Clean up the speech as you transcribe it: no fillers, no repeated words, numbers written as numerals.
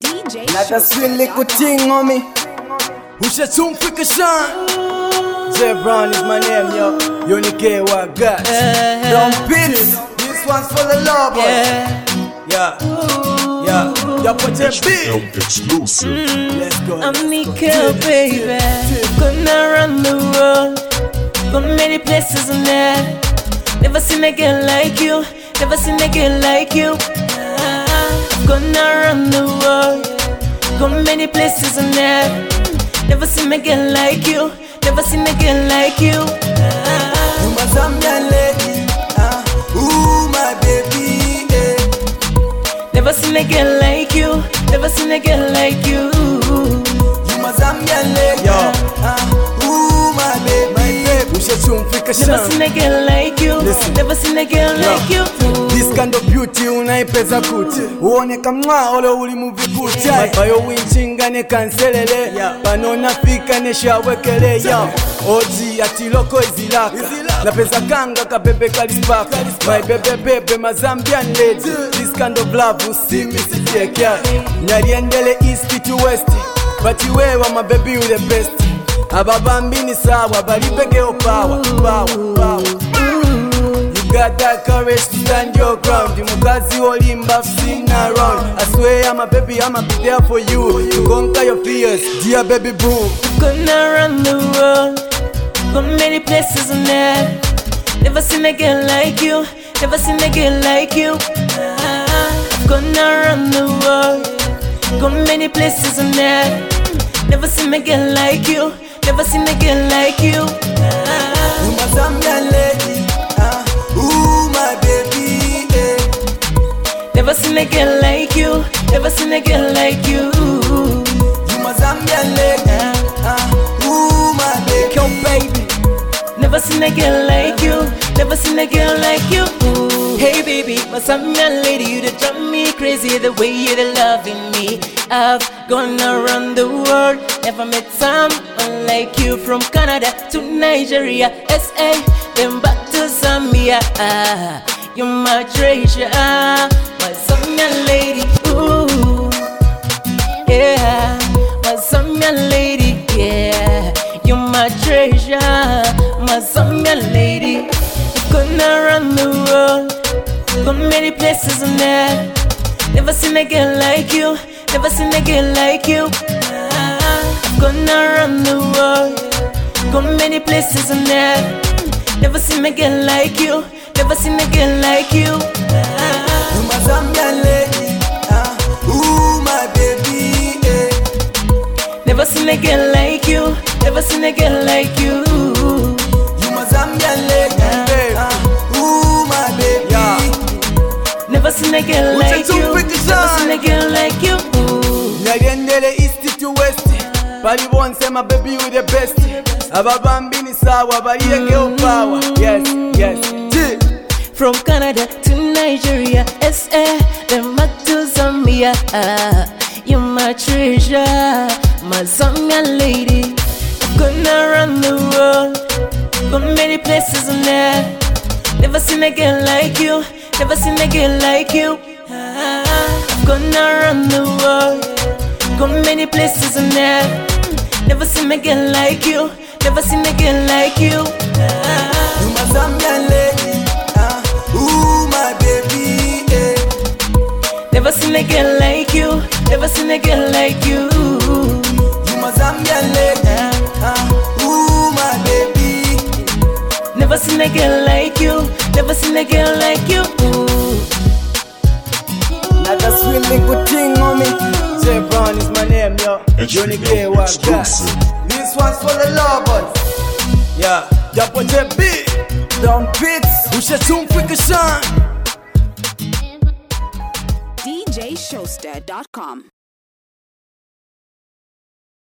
DJ Another sweet little thing on me. Who should soon pick a shine? J Brown is my name, yo. Unique what got. Don't beats. This one's for the lovers. Yeah. Yo, put your beat. Exclusive. Let's go. I'm Nika, baby. Gonna run the world. Gone many places on there. Never seen a girl like you. Never seen a girl like you. Gonna run the world. Gone many places on there. Never seen a girl like you. Never seen a girl like you. You my Zambian lady. Ooh, my baby. Never seen a girl like you. Never seen a girl like you. You my Zambian lady. Ooh, my baby. Who should soon pick a shine? Never seen a girl like you. Listen. Never seen a girl like you. This kind of beauty unaipeza kuti uoneka mwa ole uli muvikuti mayo winchinga ne kanselele pano nafika ne shawekele ya oji atiloko izilaka na pesa kanga kabebe kalispaka my bebe my Zambian lady. This kind of love usimi sitiekia nyariendele east to west but wewe my baby you the best ababambini sawa balipekeo power. Got that courage to stand your ground. The mukazi olimba sing around. I swear my baby, I'ma be there for you to conquer your fears, dear baby boo. Gonna run the world. Gone many places on there. Never seen a girl like you. Never seen a girl like you. Gonna run the world. Gone many places on there. Never seen a girl like you. Never seen a girl like you. You my Zambian lady. Ooh, my baby. Never seen a girl like you. Never seen a girl like you. You my Zambian lady. Ooh, my baby. Come baby. Never seen a girl like you. Never seen a girl like you. Hey baby, my Zambian lady, you that drive me crazy the way you're loving me. I've gone around the world, never met someone like you. From Canada to Nigeria, SA, then back to Zambia. You're my treasure, my Zambian lady. Ooh, yeah, my Zambian lady. Yeah, you're my treasure, my Zambian lady. Gonna run the world. Gone many places on there. Never seen a girl like you. Never seen a girl like you. Gonna run the world. Gone many places on there. Never seen a girl like you. Never seen a girl like you. You my Zambian lady. Ooh, my baby. Never seen a girl like you. Never seen a girl like you. You my Zambian lady. Ooh, my baby. Never seen a girl like you. Never seen a girl like you. Nyariendele east to west. Bali bonse my baby you the best. Ababambini sawa baliyekeo power. Yes. From Canada to Nigeria, SA, then back to Zambia. You're my treasure, my Zambian lady. Gonna run the world. Gone many places on there. Never seen a girl like you. Never seen a girl like you. Gonna run the world. Gone many places on there. Never seen a girl like you. Never seen a girl like you. You my Zambian lady. Ooh, my baby. Never seen a girl like you. Never seen a girl like you. You my Zambian lady. Ooh, my baby. Never seen a girl like you. Never seen a girl like you. Another sweet little thing on me. J Brown is my name, yo. Unique what got. This one's for the lovers. Yeah, put your beat. Don't beats. Who should soon pick a shine? DJShowster.com